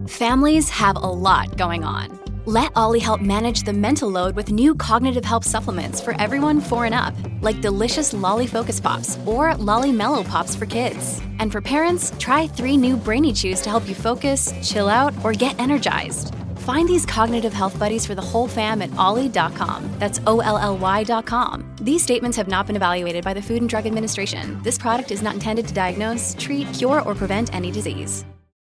Families have a lot going on. Let Ollie help manage the mental load with new cognitive help supplements for everyone 4 and up, like delicious Lolly Focus Pops or Lolly Mellow Pops for kids. And for parents, try 3 new Brainy Chews to help you focus, chill out, or get energized. Find these cognitive health buddies for the whole fam at ollie.com. That's OLLY.com. These statements have not been evaluated by the Food and Drug Administration. This product is not intended to diagnose, treat, cure, or prevent any disease.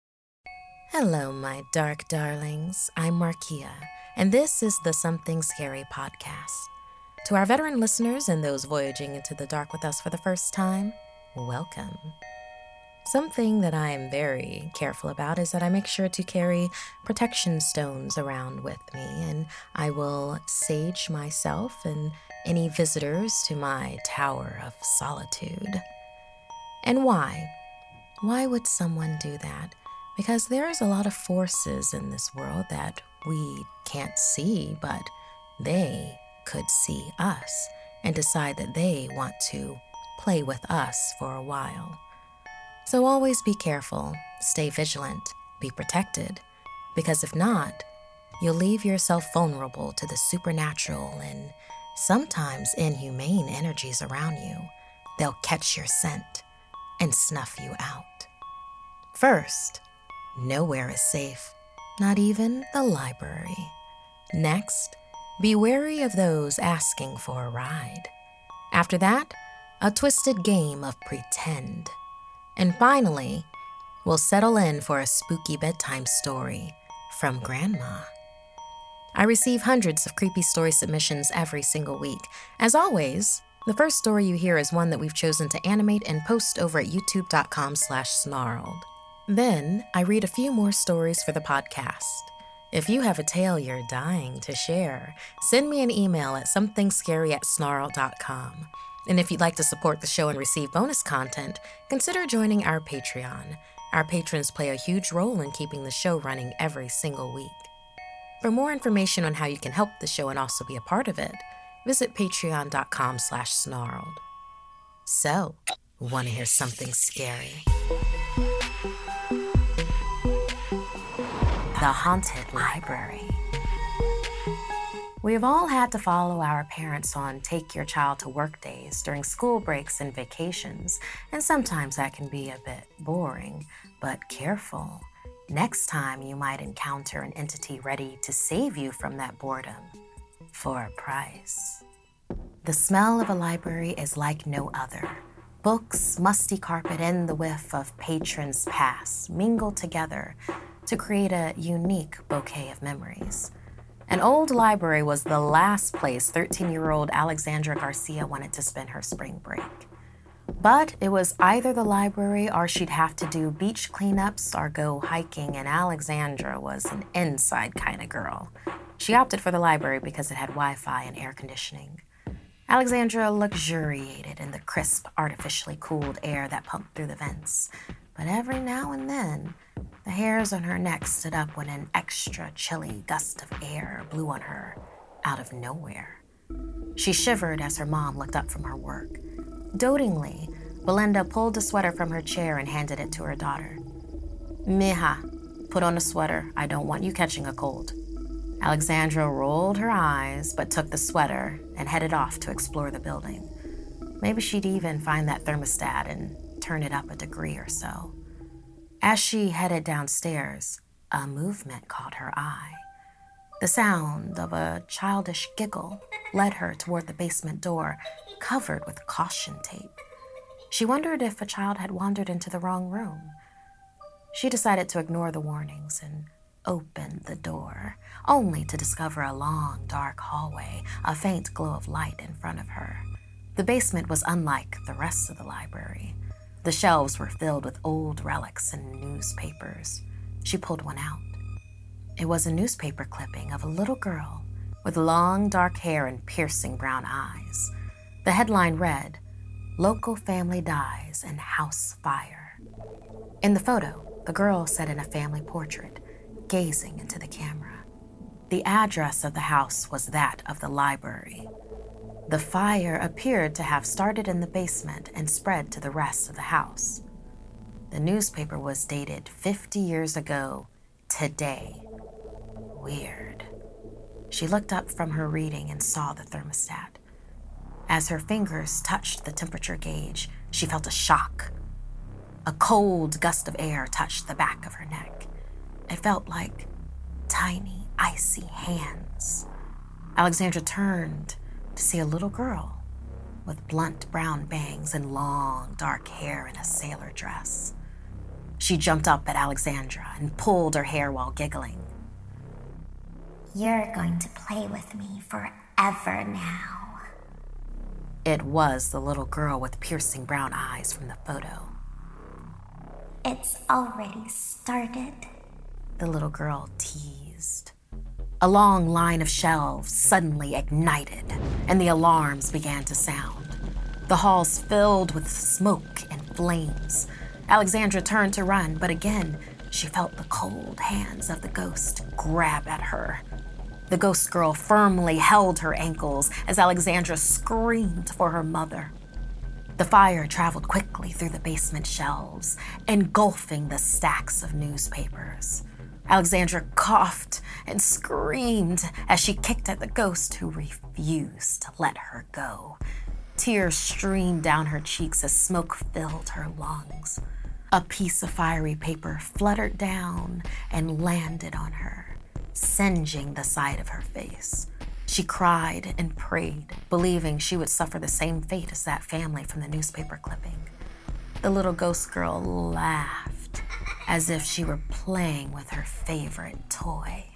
Hello, my dark darlings. I'm Markia, and this is the Something Scary podcast. To our veteran listeners and those voyaging into the dark with us for the first time, welcome. Something that I am very careful about is that I make sure to carry protection stones around with me, and I will sage myself and any visitors to my Tower of Solitude. And why? Why would someone do that? Because there is a lot of forces in this world that we can't see, but they could see us and decide that they want to play with us for a while. So always be careful, stay vigilant, be protected, because if not, you'll leave yourself vulnerable to the supernatural and sometimes inhumane energies around you. They'll catch your scent and snuff you out. First, nowhere is safe, not even the library. Next, be wary of those asking for a ride. After that, a twisted game of pretend. And finally, we'll settle in for a spooky bedtime story from Grandma. I receive hundreds of creepy story submissions every single week. As always, the first story you hear is one that we've chosen to animate and post over at youtube.com/snarled. Then, I read a few more stories for the podcast. If you have a tale you're dying to share, send me an email at somethingscary@snarl.com. And if you'd like to support the show and receive bonus content, consider joining our Patreon. Our patrons play a huge role in keeping the show running every single week. For more information on how you can help the show and also be a part of it, visit patreon.com/snarled. So, want to hear something scary? The Haunted Library. We have all had to follow our parents on take your child to work days during school breaks and vacations, and sometimes that can be a bit boring, but careful. Next time you might encounter an entity ready to save you from that boredom for a price. The smell of a library is like no other. Books, musty carpet, and the whiff of patrons' past mingle together to create a unique bouquet of memories. An old library was the last place 13-year-old Alexandra Garcia wanted to spend her spring break. But it was either the library or she'd have to do beach cleanups or go hiking, and Alexandra was an inside kind of girl. She opted for the library because it had Wi-Fi and air conditioning. Alexandra luxuriated in the crisp, artificially cooled air that pumped through the vents. But every now and then, the hairs on her neck stood up when an extra chilly gust of air blew on her out of nowhere. She shivered as her mom looked up from her work. Dotingly, Belinda pulled a sweater from her chair and handed it to her daughter. "Mija, put on a sweater. I don't want you catching a cold." Alexandra rolled her eyes but took the sweater and headed off to explore the building. Maybe she'd even find that thermostat and turn it up a degree or so. As she headed downstairs, a movement caught her eye. The sound of a childish giggle led her toward the basement door, covered with caution tape. She wondered if a child had wandered into the wrong room. She decided to ignore the warnings and opened the door, only to discover a long, dark hallway, a faint glow of light in front of her. The basement was unlike the rest of the library. The shelves were filled with old relics and newspapers. She pulled one out. It was a newspaper clipping of a little girl with long dark hair and piercing brown eyes. The headline read, "Local family dies in house fire." In the photo, the girl sat in a family portrait, gazing into the camera. The address of the house was that of the library. The fire appeared to have started in the basement and spread to the rest of the house. The newspaper was dated 50 years ago today. Weird. She looked up from her reading and saw the thermostat. As her fingers touched the temperature gauge, she felt a shock. A cold gust of air touched the back of her neck. It felt like tiny, icy hands. Alexandra turned to see a little girl with blunt brown bangs and long, dark hair in a sailor dress. She jumped up at Alexandra and pulled her hair while giggling. You're going to play with me forever now. It was the little girl with piercing brown eyes from the photo. It's already started, the little girl teased. A long line of shelves suddenly ignited, and the alarms began to sound. The halls filled with smoke and flames. Alexandra turned to run, but again, she felt the cold hands of the ghost grab at her. The ghost girl firmly held her ankles as Alexandra screamed for her mother. The fire traveled quickly through the basement shelves, engulfing the stacks of newspapers. Alexandra coughed and screamed as she kicked at the ghost who refused to let her go. Tears streamed down her cheeks as smoke filled her lungs. A piece of fiery paper fluttered down and landed on her, singeing the side of her face. She cried and prayed, believing she would suffer the same fate as that family from the newspaper clipping. The little ghost girl laughed as if she were playing with her favorite toy.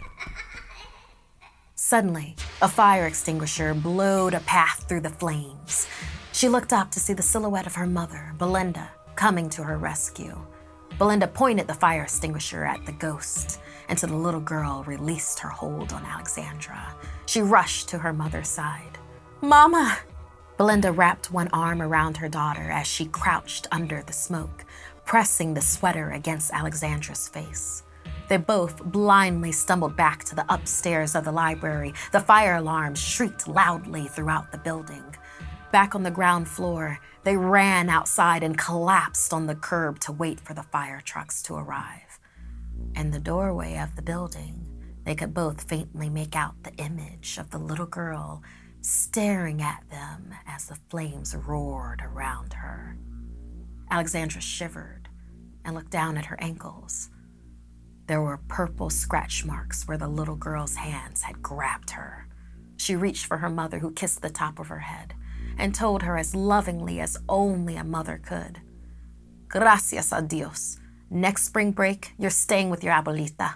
Suddenly, a fire extinguisher blowed a path through the flames. She looked up to see the silhouette of her mother, Belinda, coming to her rescue. Belinda pointed the fire extinguisher at the ghost, and so the little girl released her hold on Alexandra. She rushed to her mother's side. "Mama!" Belinda wrapped one arm around her daughter as she crouched under the smoke, pressing the sweater against Alexandra's face. They both blindly stumbled back to the upstairs of the library. The fire alarm shrieked loudly throughout the building. Back on the ground floor, they ran outside and collapsed on the curb to wait for the fire trucks to arrive. In the doorway of the building, they could both faintly make out the image of the little girl staring at them as the flames roared around her. Alexandra shivered and looked down at her ankles. There were purple scratch marks where the little girl's hands had grabbed her. She reached for her mother, who kissed the top of her head and told her as lovingly as only a mother could, "Gracias a Dios. Next spring break, you're staying with your abuelita."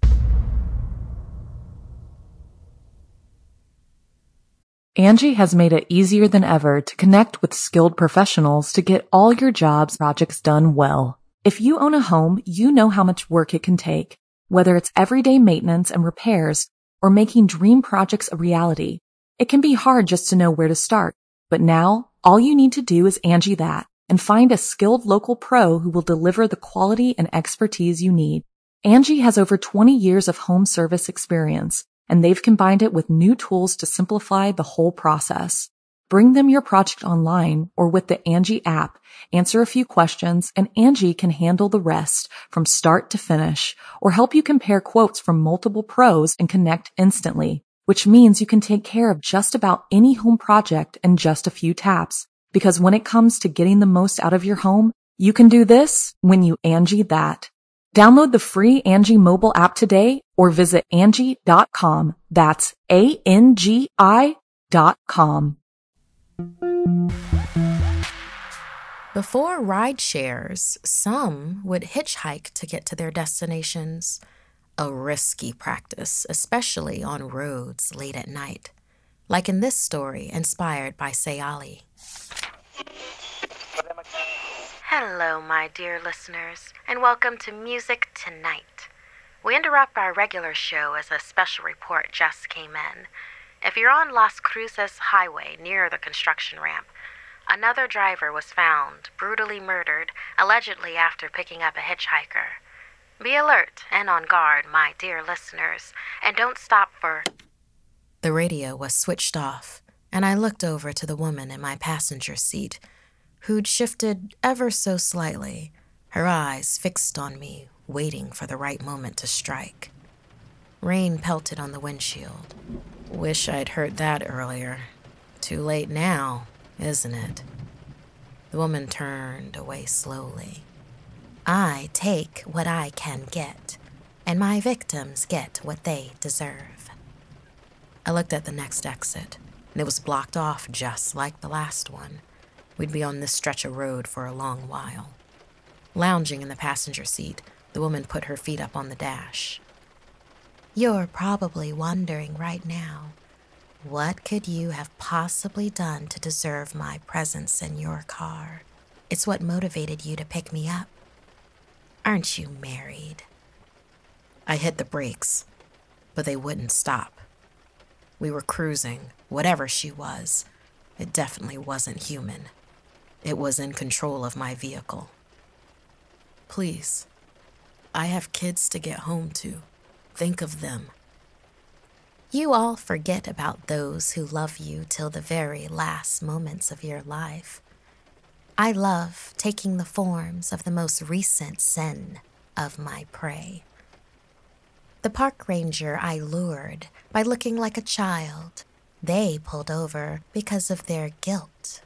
Angie has made it easier than ever to connect with skilled professionals to get all your jobs projects done well. If you own a home, you know how much work it can take, whether it's everyday maintenance and repairs or making dream projects a reality. It can be hard just to know where to start, but now all you need to do is Angie that and find a skilled local pro who will deliver the quality and expertise you need. Angie has over 20 years of home service experience, and they've combined it with new tools to simplify the whole process. Bring them your project online or with the Angie app, answer a few questions, and Angie can handle the rest from start to finish, or help you compare quotes from multiple pros and connect instantly, which means you can take care of just about any home project in just a few taps. Because when it comes to getting the most out of your home, you can do this when you Angie that. Download the free Angie mobile app today or visit Angie.com. That's ANGI.com. Before ride shares, some would hitchhike to get to their destinations. A risky practice, especially on roads late at night. Like in this story inspired by Sayali. Hello, my dear listeners, and welcome to Music Tonight. We interrupt our regular show as a special report just came in. If you're on Las Cruces Highway near the construction ramp, another driver was found brutally murdered, allegedly after picking up a hitchhiker. Be alert and on guard, my dear listeners, and don't stop for... The radio was switched off, and I looked over to the woman in my passenger seat, who'd shifted ever so slightly, her eyes fixed on me waiting for the right moment to strike. Rain pelted on the windshield. Wish I'd heard that earlier. Too late now, isn't it? The woman turned away slowly. I take what I can get, and my victims get what they deserve. I looked at the next exit, and it was blocked off just like the last one. We'd be on this stretch of road for a long while. Lounging in the passenger seat, the woman put her feet up on the dash. You're probably wondering right now, what could you have possibly done to deserve my presence in your car? It's what motivated you to pick me up. Aren't you married? I hit the brakes, but they wouldn't stop. We were cruising, whatever she was. It definitely wasn't human. It was in control of my vehicle. Please, I have kids to get home to. Think of them. You all forget about those who love you till the very last moments of your life. I love taking the forms of the most recent sin of my prey. The park ranger I lured by looking like a child. They pulled over because of their guilt.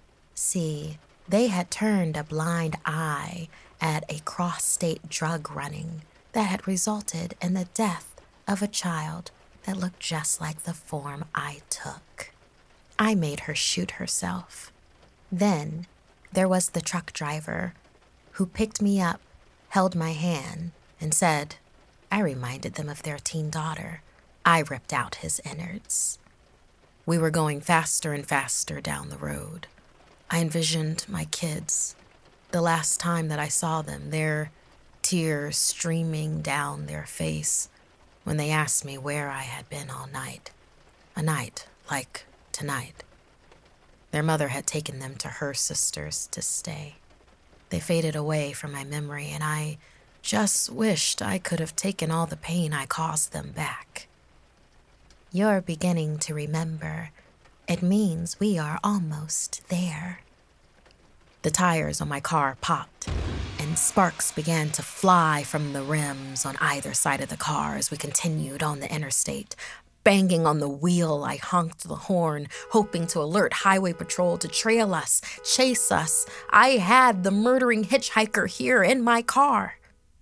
See, they had turned a blind eye at a cross-state drug running that had resulted in the death of a child that looked just like the form I took. I made her shoot herself. Then there was the truck driver who picked me up, held my hand, and said, I reminded them of their teen daughter. I ripped out his innards. We were going faster and faster down the road. I envisioned my kids. The last time that I saw them, their tears streaming down their face when they asked me where I had been all night. A night like tonight. Their mother had taken them to her sisters to stay. They faded away from my memory, and I just wished I could have taken all the pain I caused them back. You're beginning to remember. It means we are almost there. The tires on my car popped, and sparks began to fly from the rims on either side of the car as we continued on the interstate. Banging on the wheel, I honked the horn, hoping to alert highway patrol to trail us, chase us. I had the murdering hitchhiker here in my car.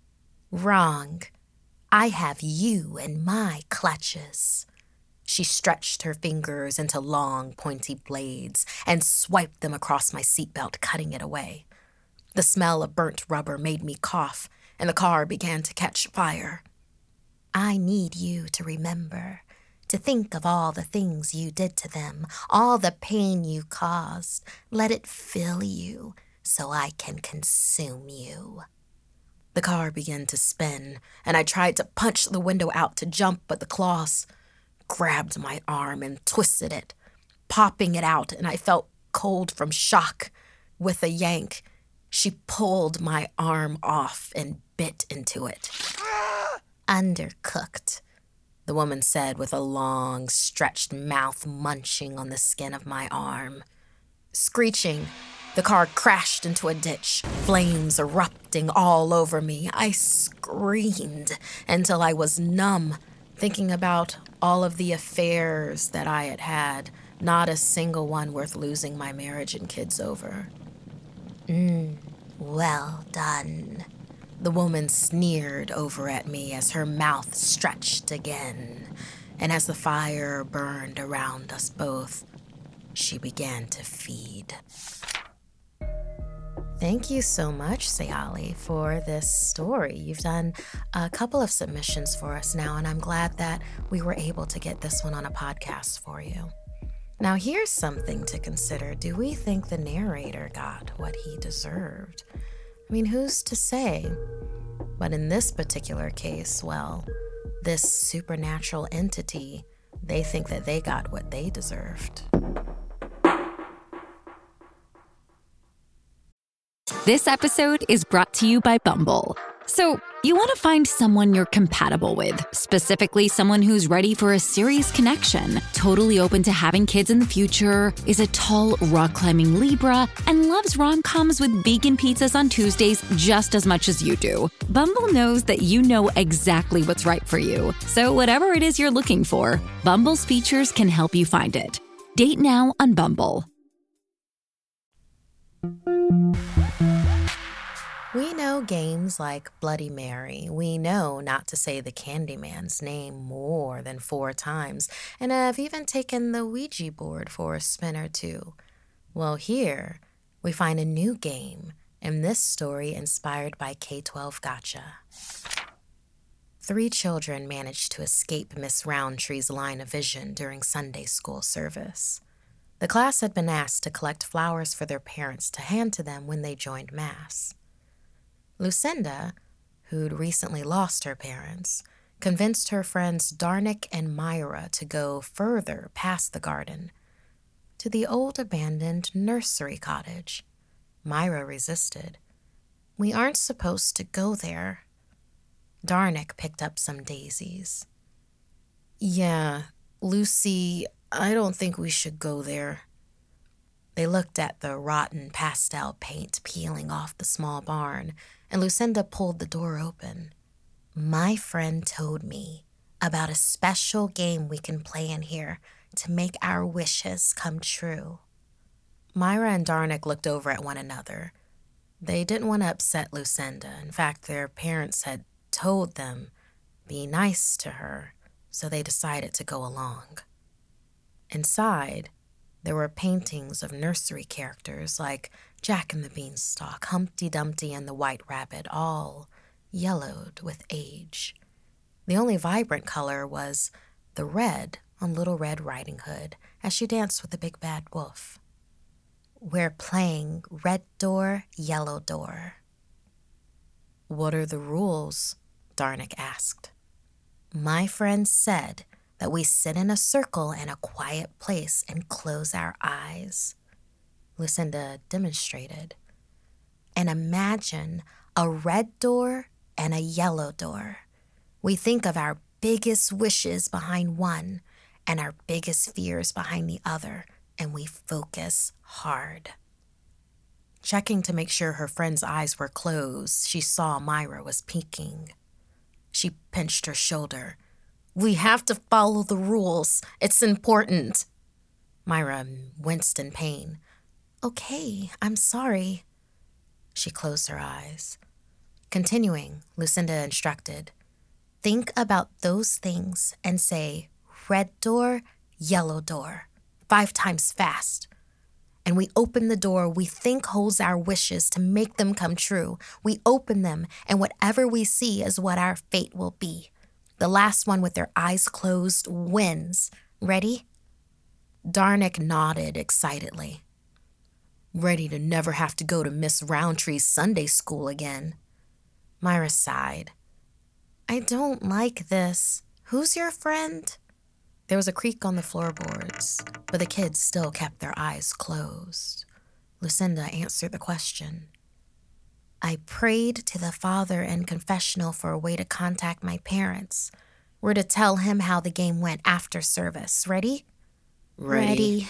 Wrong. I have you in my clutches. She stretched her fingers into long, pointy blades and swiped them across my seatbelt, cutting it away. The smell of burnt rubber made me cough, and the car began to catch fire. I need you to remember, to think of all the things you did to them, all the pain you caused. Let it fill you so I can consume you. The car began to spin, and I tried to punch the window out to jump, but the claws grabbed my arm and twisted it, popping it out, and I felt cold from shock. With a yank, she pulled my arm off and bit into it. Undercooked, the woman said with a long, stretched mouth munching on the skin of my arm. Screeching, the car crashed into a ditch, flames erupting all over me. I screamed until I was numb, thinking about all of the affairs that I had had, not a single one worth losing my marriage and kids over. Well done. The woman sneered over at me as her mouth stretched again, and as the fire burned around us both, she began to feed. Thank you so much, Sayali, for this story. You've done a couple of submissions for us now, and I'm glad that we were able to get this one on a podcast for you. Now, here's something to consider. Do we think the narrator got what he deserved? I mean, who's to say? But in this particular case, well, this supernatural entity, they think that they got what they deserved. This episode is brought to you by Bumble. So, You want to find someone you're compatible with, specifically someone who's ready for a serious connection, totally open to having kids in the future, is a tall, rock-climbing Libra, and loves rom-coms with vegan pizzas on Tuesdays just as much as you do. Bumble knows that you know exactly what's right for you. So whatever it is you're looking for, Bumble's features can help you find it. Date now on Bumble. We know games like Bloody Mary. We know not to say the Candyman's name more than 4 times, and have even taken the Ouija board for a spin or two. Well, here we find a new game, and this story inspired by K-12 Gotcha. 3 children managed to escape Miss Roundtree's line of vision during Sunday school service. The class had been asked to collect flowers for their parents to hand to them when they joined Mass. Lucinda, who'd recently lost her parents, convinced her friends Darnick and Myra to go further past the garden to the old abandoned nursery cottage. Myra resisted. "We aren't supposed to go there." Darnick picked up some daisies. "Yeah, Lucy, I don't think we should go there." They looked at the rotten pastel paint peeling off the small barn, and Lucinda pulled the door open. "My friend told me about a special game we can play in here to make our wishes come true." Myra and Darnick looked over at one another. They didn't want to upset Lucinda. In fact, their parents had told them, be nice to her, so they decided to go along. Inside, there were paintings of nursery characters like Jack and the Beanstalk, Humpty Dumpty, and the White Rabbit, all yellowed with age. The only vibrant color was the red on Little Red Riding Hood as she danced with the big bad wolf. "We're playing Red Door, Yellow Door." "What are the rules?" Darnick asked. "My friend said that we sit in a circle in a quiet place and close our eyes," Lucinda demonstrated, "and imagine a red door and a yellow door. We think of our biggest wishes behind one and our biggest fears behind the other, and we focus hard." Checking to make sure her friend's eyes were closed, she saw Myra was peeking. She pinched her shoulder. "We have to follow the rules. It's important." Myra winced in pain. "Okay, I'm sorry." She closed her eyes. Continuing, Lucinda instructed, "Think about those things and say, 'Red door, yellow door,' 5 times fast. And we open the door we think holds our wishes to make them come true. We open them, and whatever we see is what our fate will be. The last one with their eyes closed wins. Ready?" Darnick nodded excitedly. "Ready to never have to go to Miss Roundtree's Sunday school again." Myra sighed. "I don't like this. Who's your friend?" There was a creak on the floorboards, but the kids still kept their eyes closed. Lucinda answered the question. "I prayed to the Father in confessional for a way to contact my parents. We're to tell him how the game went after service. Ready?" Ready.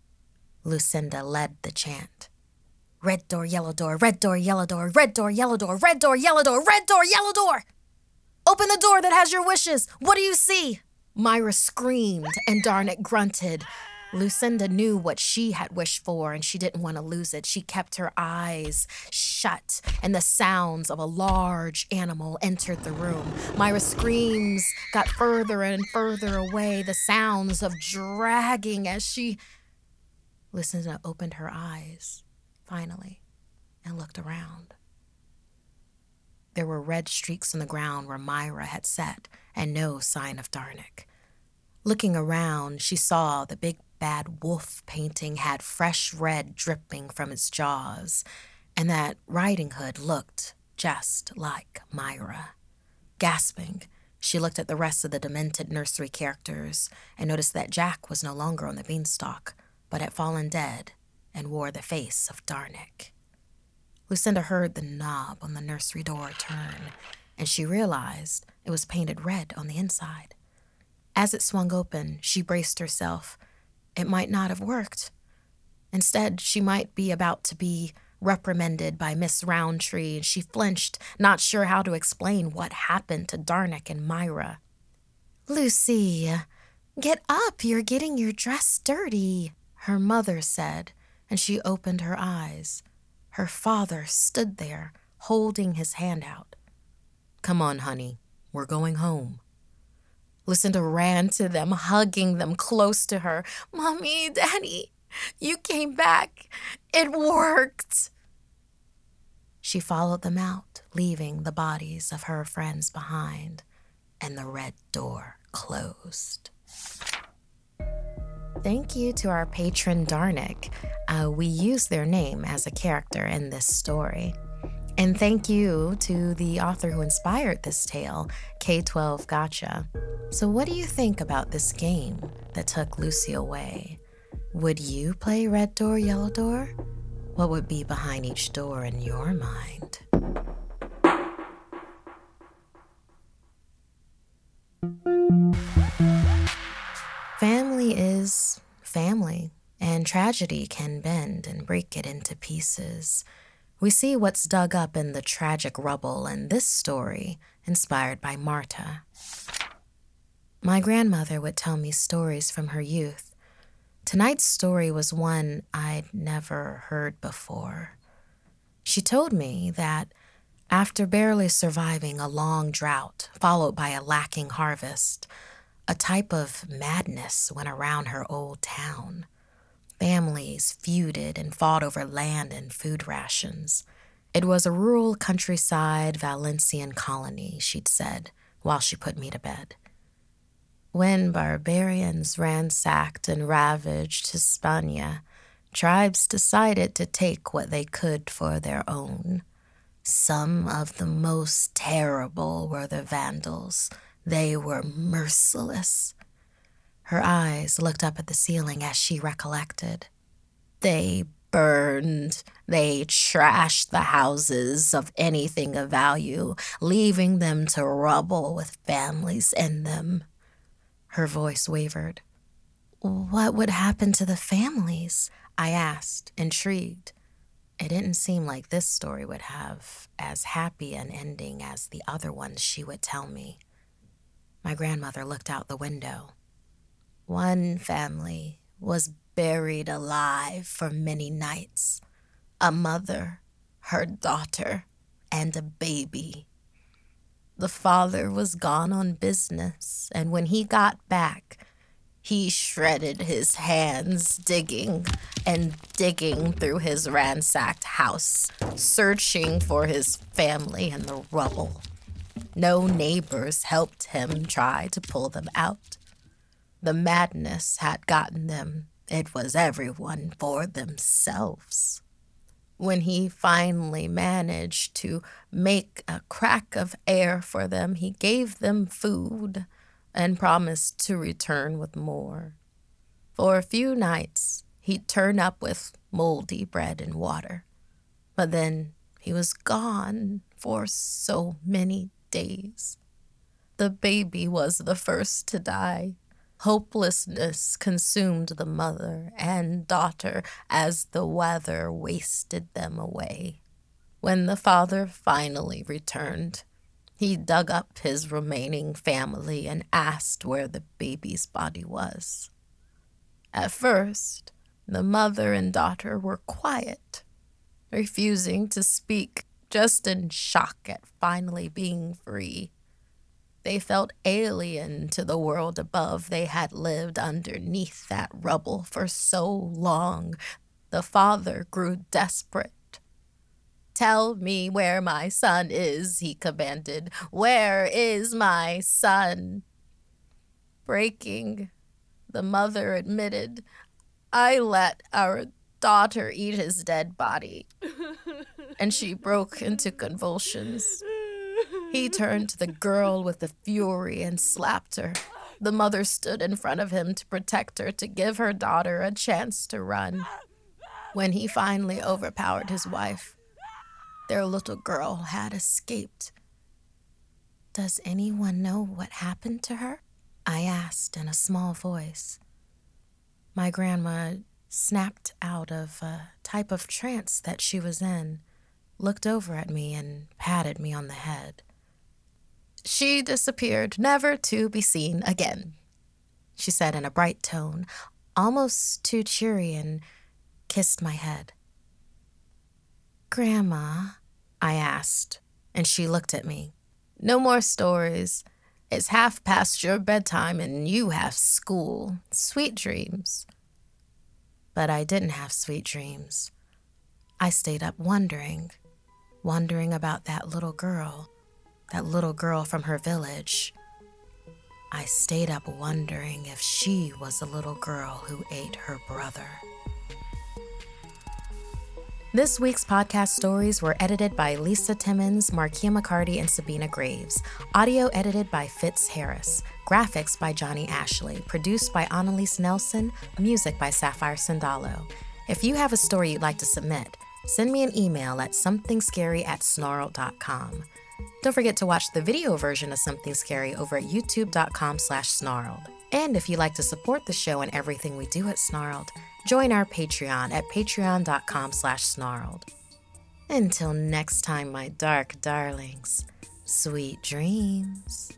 Lucinda led the chant. "Red door, yellow door, red door, yellow door, red door, yellow door, red door, yellow door, red door, yellow door. Open the door that has your wishes. What do you see?" Myra screamed and Darnick grunted. Lucinda knew what she had wished for, and she didn't want to lose it. She kept her eyes shut, and the sounds of a large animal entered the room. Myra's screams got further and further away, the sounds of dragging as she... Lucinda opened her eyes, finally, and looked around. There were red streaks on the ground where Myra had sat, and no sign of Darnick. Looking around, she saw the big bad wolf painting had fresh red dripping from its jaws, and that Riding Hood looked just like Myra. Gasping, she looked at the rest of the demented nursery characters and noticed that Jack was no longer on the beanstalk, but had fallen dead and wore the face of Darnick. Lucinda heard the knob on the nursery door turn, and she realized it was painted red on the inside. As it swung open, she braced herself. It might not have worked. Instead, she might be about to be reprimanded by Miss Roundtree, and she flinched, not sure how to explain what happened to Darnick and Myra. "Lucy, get up, you're getting your dress dirty," her mother said, and she opened her eyes. Her father stood there, holding his hand out. "Come on, honey, we're going home." Lucinda ran to them, hugging them close to her. "Mommy, Daddy, you came back. It worked." She followed them out, leaving the bodies of her friends behind, and the red door closed. Thank you to our patron Darnick. We use their name as a character in this story. And thank you to the author who inspired this tale, K12 Gotcha. So what do you think about this game that took Lucy away? Would you play Red Door, Yellow Door? What would be behind each door in your mind? Family is family, and tragedy can bend and break it into pieces. We see what's dug up in the tragic rubble in this story, inspired by Marta. My grandmother would tell me stories from her youth. Tonight's story was one I'd never heard before. She told me that after barely surviving a long drought, followed by a lacking harvest, a type of madness went around her old town. Families feuded and fought over land and food rations. It was a rural countryside Valencian colony, she'd said, while she put me to bed. When barbarians ransacked and ravaged Hispania, tribes decided to take what they could for their own. Some of the most terrible were the Vandals. They were merciless. Her eyes looked up at the ceiling as she recollected. They burned. They trashed the houses of anything of value, leaving them to rubble with families in them. Her voice wavered. "What would happen to the families?" I asked, intrigued. It didn't seem like this story would have as happy an ending as the other ones she would tell me. My grandmother looked out the window. "One family was buried alive for many nights. A mother, her daughter, and a baby. The father was gone on business, and when he got back, he shredded his hands digging and digging through his ransacked house, searching for his family in the rubble. No neighbors helped him try to pull them out. The madness had gotten them. It was everyone for themselves. When he finally managed to make a crack of air for them, he gave them food and promised to return with more. For a few nights, he'd turn up with moldy bread and water. But then he was gone for so many days. The baby was the first to die. Hopelessness consumed the mother and daughter as the weather wasted them away. When the father finally returned, he dug up his remaining family and asked where the baby's body was. At first, the mother and daughter were quiet, refusing to speak, just in shock at finally being free. They felt alien to the world above. They had lived underneath that rubble for so long. The father grew desperate. "Tell me where my son is," he commanded. "Where is my son?" Breaking, the mother admitted, "I let our daughter eat his dead body." And she broke into convulsions. He turned to the girl with the fury and slapped her. The mother stood in front of him to protect her, to give her daughter a chance to run. When he finally overpowered his wife, their little girl had escaped. Does anyone know what happened to her? I asked in a small voice. My grandma snapped out of a type of trance that she was in, looked over at me and patted me on the head. She disappeared, never to be seen again, she said in a bright tone, almost too cheery, and kissed my head. Grandma, I asked, and she looked at me. No more stories. It's past your bedtime and you have school. Sweet dreams. But I didn't have sweet dreams. I stayed up wondering about that little girl from her village. I stayed up wondering if she was the little girl who ate her brother. This week's podcast stories were edited by Lisa Timmons, Markia McCarty, and Sabina Graves. Audio edited by Fitz Harris. Graphics by Johnny Ashley. Produced by Annalise Nelson. Music by Sapphire Sandalo. If you have a story you'd like to submit, send me an email at somethingscary@snarled.com. Don't forget to watch the video version of Something Scary over at youtube.com/snarled. And if you'd like to support the show and everything we do at Snarled, join our Patreon at patreon.com/snarled. Until next time, my dark darlings, sweet dreams.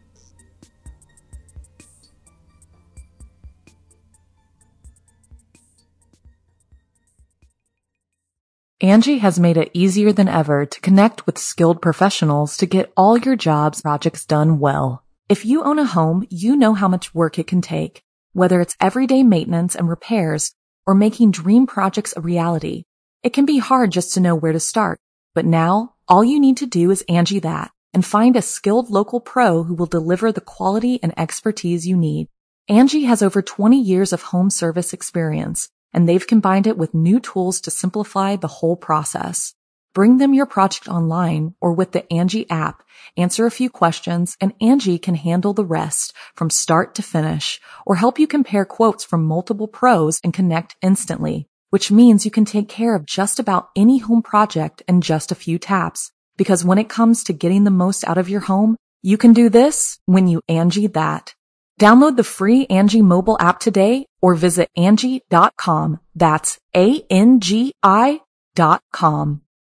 Angie has made it easier than ever to connect with skilled professionals to get all your jobs projects done well. If you own a home, you know how much work it can take, whether it's everyday maintenance and repairs or making dream projects a reality. It can be hard just to know where to start, but now all you need to do is Angie that and find a skilled local pro who will deliver the quality and expertise you need. Angie has over 20 years of home service experience, and they've combined it with new tools to simplify the whole process. Bring them your project online or with the Angie app, answer a few questions, and Angie can handle the rest from start to finish, or help you compare quotes from multiple pros and connect instantly, which means you can take care of just about any home project in just a few taps. Because when it comes to getting the most out of your home, you can do this when you Angie that. Download the free Angie mobile app today or visit Angie.com. That's ANGI.com.